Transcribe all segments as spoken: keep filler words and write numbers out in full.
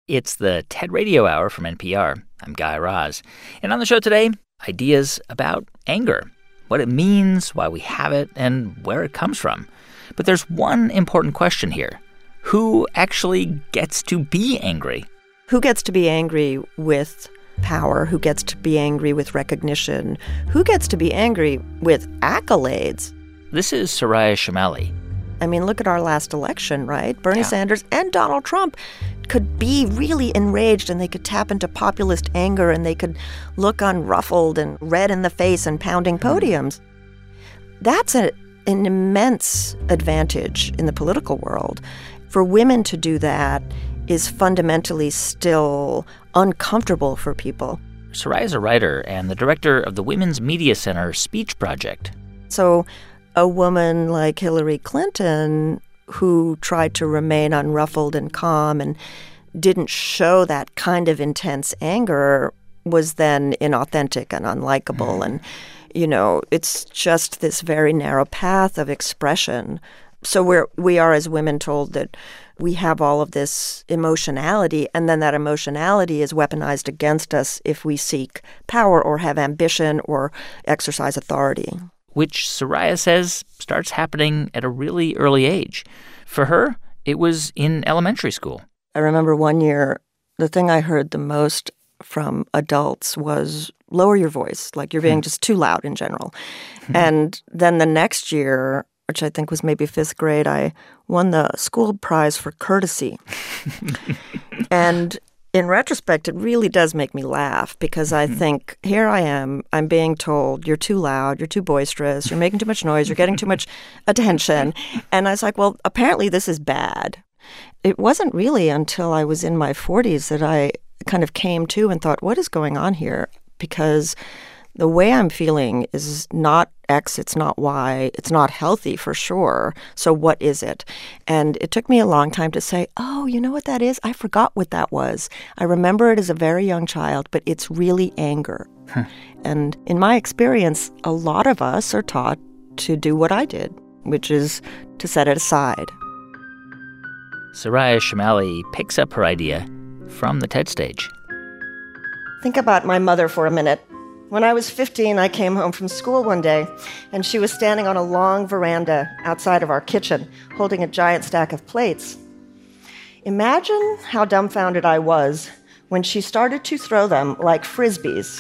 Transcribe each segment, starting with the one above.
It's the TED Radio Hour from N P R. I'm Guy Raz. And on the show today, ideas about anger, what it means, why we have it, and where it comes from. But there's one important question here. Who actually gets to be angry? Who gets to be angry with power? Who gets to be angry with recognition? Who gets to be angry with accolades? This is Soraya Chemaly. I mean, look at our last election, right? Bernie Yeah. Sanders and Donald Trump could be really enraged, and they could tap into populist anger, and they could look unruffled and red in the face and pounding podiums. That's a, an immense advantage in the political world. For women to do that is fundamentally still uncomfortable for people. Soraya is a writer and the director of the Women's Media Center Speech Project. So a woman like Hillary Clinton, who tried to remain unruffled and calm and didn't show that kind of intense anger, was then inauthentic and unlikable. Mm. And, you know, it's just this very narrow path of expression. So we're, we are, as women, told that we have all of this emotionality, and then that emotionality is weaponized against us if we seek power or have ambition or exercise authority. Which Soraya says starts happening at a really early age. For her, it was in elementary school. I remember one year, the thing I heard the most from adults was lower your voice, like you're being just too loud in general. And then the next year, which I think was maybe fifth grade, I won the school prize for courtesy. And in retrospect, it really does make me laugh because I think, here I am, I'm being told, you're too loud, you're too boisterous, you're making too much noise, you're getting too much attention. And I was like, well, apparently this is bad. It wasn't really until I was in my forties that I kind of came to and thought, what is going on here? Because the way I'm feeling is not X, it's not Y, it's not healthy for sure. So what is it? And it took me a long time to say, oh, you know what that is? I forgot what that was. I remember it as a very young child, but it's really anger. Huh. And in my experience, a lot of us are taught to do what I did, which is to set it aside. Soraya Chemaly picks up her idea from the TED stage. Think about my mother for a minute. When I was fifteen, I came home from school one day, and she was standing on a long veranda outside of our kitchen, holding a giant stack of plates. Imagine how dumbfounded I was when she started to throw them like frisbees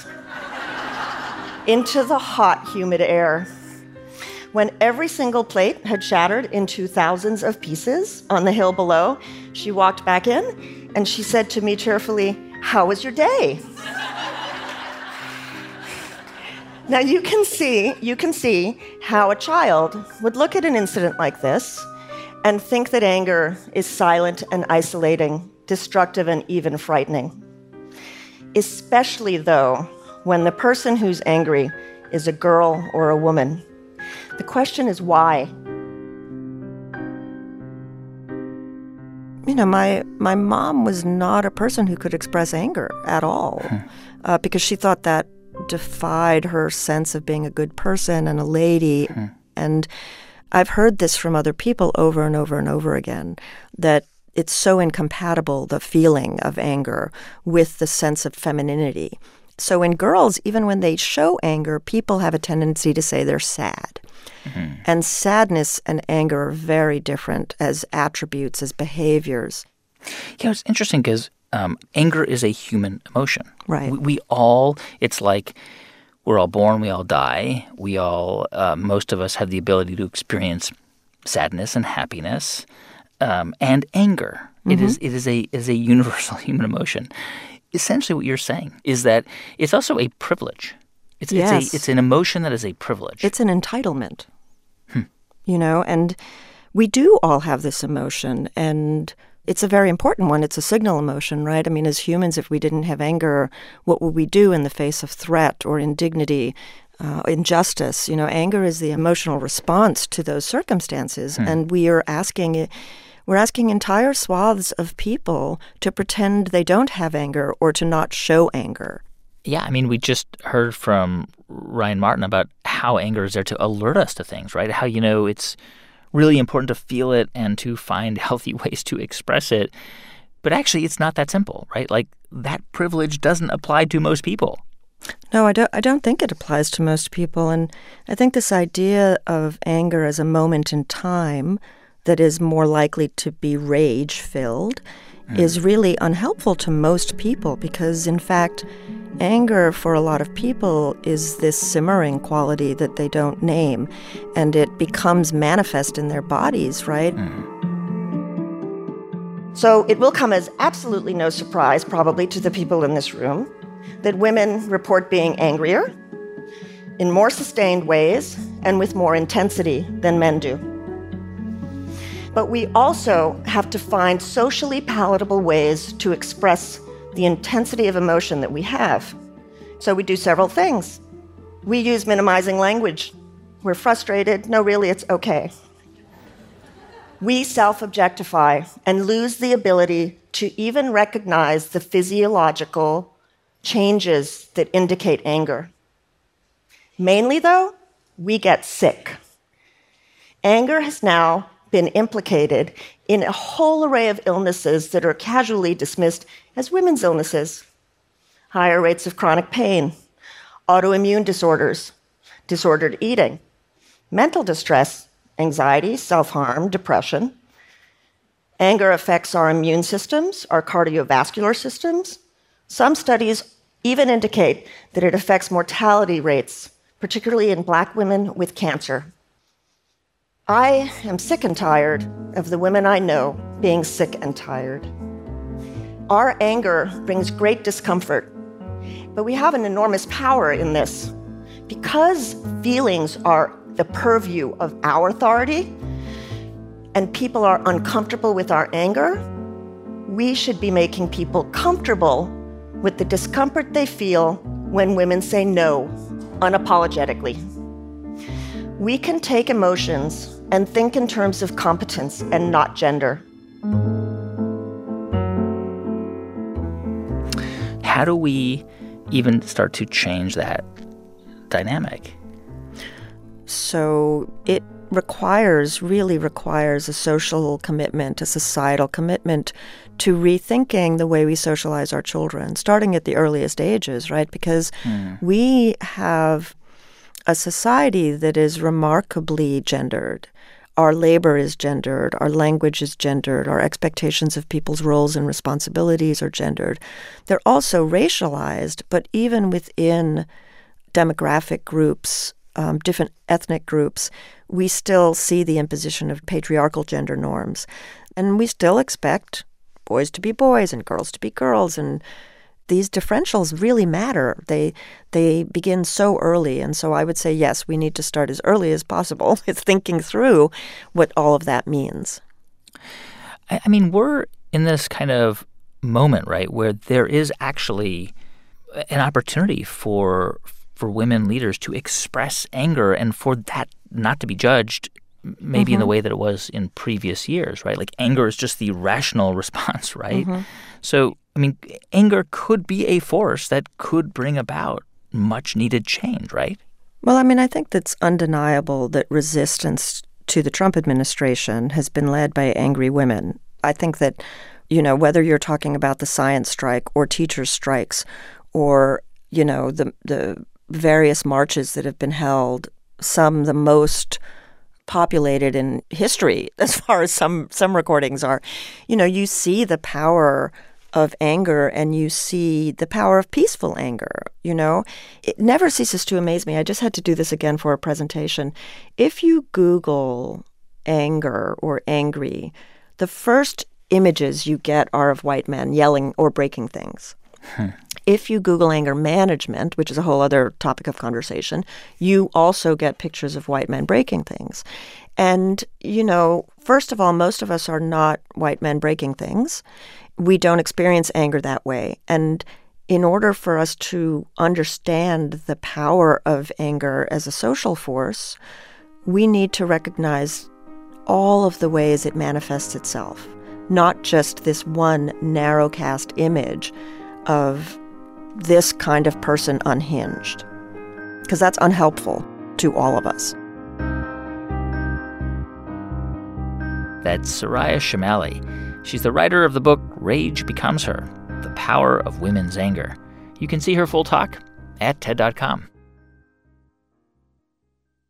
into the hot, humid air. When every single plate had shattered into thousands of pieces on the hill below, she walked back in, and she said to me cheerfully, "How was your day?" Now, you can see, you can see how a child would look at an incident like this and think that anger is silent and isolating, destructive and even frightening. Especially, though, when the person who's angry is a girl or a woman. The question is why? You know, my, my mom was not a person who could express anger at all hmm. uh, because she thought that defied her sense of being a good person and a lady. Mm-hmm. And I've heard this from other people over and over and over again, that it's so incompatible, the feeling of anger, with the sense of femininity. So in girls, even when they show anger, people have a tendency to say they're sad. Mm-hmm. And sadness and anger are very different as attributes, as behaviors. You know, it's interesting because Um, anger is a human emotion. Right. We, we all, it's like we're all born, we all die. We all, uh, most of us have the ability to experience sadness and happiness um, and anger. Mm-hmm. It is it is a is a universal human emotion. Essentially what you're saying is that it's also a privilege. It's, yes. it's, a, it's an emotion that is a privilege. It's an entitlement. Hmm. You know, and we do all have this emotion, and it's a very important one. It's a signal emotion, right? I mean, as humans, if we didn't have anger, what would we do in the face of threat or indignity, uh, injustice? You know, anger is the emotional response to those circumstances. Hmm. And we are asking, we're asking entire swaths of people to pretend they don't have anger or to not show anger. Yeah, I mean, we just heard from Ryan Martin about how anger is there to alert us to things, right? How, you know, it's really important to feel it and to find healthy ways to express it. But actually, it's not that simple, right? Like, that privilege doesn't apply to most people. No, I don't, I don't think it applies to most people. And I think this idea of anger as a moment in time that is more likely to be rage-filled mm. is really unhelpful to most people because, in fact, anger for a lot of people is this simmering quality that they don't name, and it becomes manifest in their bodies, right? Mm. So it will come as absolutely no surprise, probably, to the people in this room that women report being angrier in more sustained ways and with more intensity than men do. But we also have to find socially palatable ways to express the intensity of emotion that we have. So we do several things. We use minimizing language. We're frustrated. No, really, it's okay. We self-objectify and lose the ability to even recognize the physiological changes that indicate anger. Mainly, though, we get sick. Anger has now been implicated in a whole array of illnesses that are casually dismissed as women's illnesses. Higher rates of chronic pain, autoimmune disorders, disordered eating, mental distress, anxiety, self-harm, depression. Anger affects our immune systems, our cardiovascular systems. Some studies even indicate that it affects mortality rates, particularly in Black women with cancer. I am sick and tired of the women I know being sick and tired. Our anger brings great discomfort, but we have an enormous power in this. Because feelings are the purview of our authority, and people are uncomfortable with our anger, we should be making people comfortable with the discomfort they feel when women say no unapologetically. We can take emotions and think in terms of competence and not gender. How do we even start to change that dynamic? So it requires, really requires a social commitment, a societal commitment to rethinking the way we socialize our children, starting at the earliest ages, right? Because mm. we have a society that is remarkably gendered. Our labor is gendered, our language is gendered, our expectations of people's roles and responsibilities are gendered. They're also racialized, but even within demographic groups, um, different ethnic groups, we still see the imposition of patriarchal gender norms. And we still expect boys to be boys and girls to be girls, and these differentials really matter. They they begin so early, and so I would say, yes, we need to start as early as possible with thinking through what all of that means. I, I mean, we're in this kind of moment, right, where there is actually an opportunity for for women leaders to express anger and for that not to be judged maybe mm-hmm. in the way that it was in previous years, right? Like anger is just the rational response, right? Mm-hmm. So, I mean, anger could be a force that could bring about much needed change, right? Well, I mean, I think that's undeniable that resistance to the Trump administration has been led by angry women. I think that, you know, whether you're talking about the science strike or teachers' strikes or, you know, the the various marches that have been held, some the most populated in history as far as some some recordings are, you know, you see the power of anger and you see the power of peaceful anger, you know. It never ceases to amaze me. I just had to do this again for a presentation. If you Google anger or angry, the first images you get are of white men yelling or breaking things. Hmm. If you Google anger management, which is a whole other topic of conversation, you also get pictures of white men breaking things. And, you know, first of all, most of us are not white men breaking things. We don't experience anger that way. And in order for us to understand the power of anger as a social force, we need to recognize all of the ways it manifests itself, not just this one narrow-cast image of this kind of person unhinged, because that's unhelpful to all of us. That's Soraya Chemaly. She's the writer of the book Rage Becomes Her: The Power of Women's Anger. You can see her full talk at T E D dot com.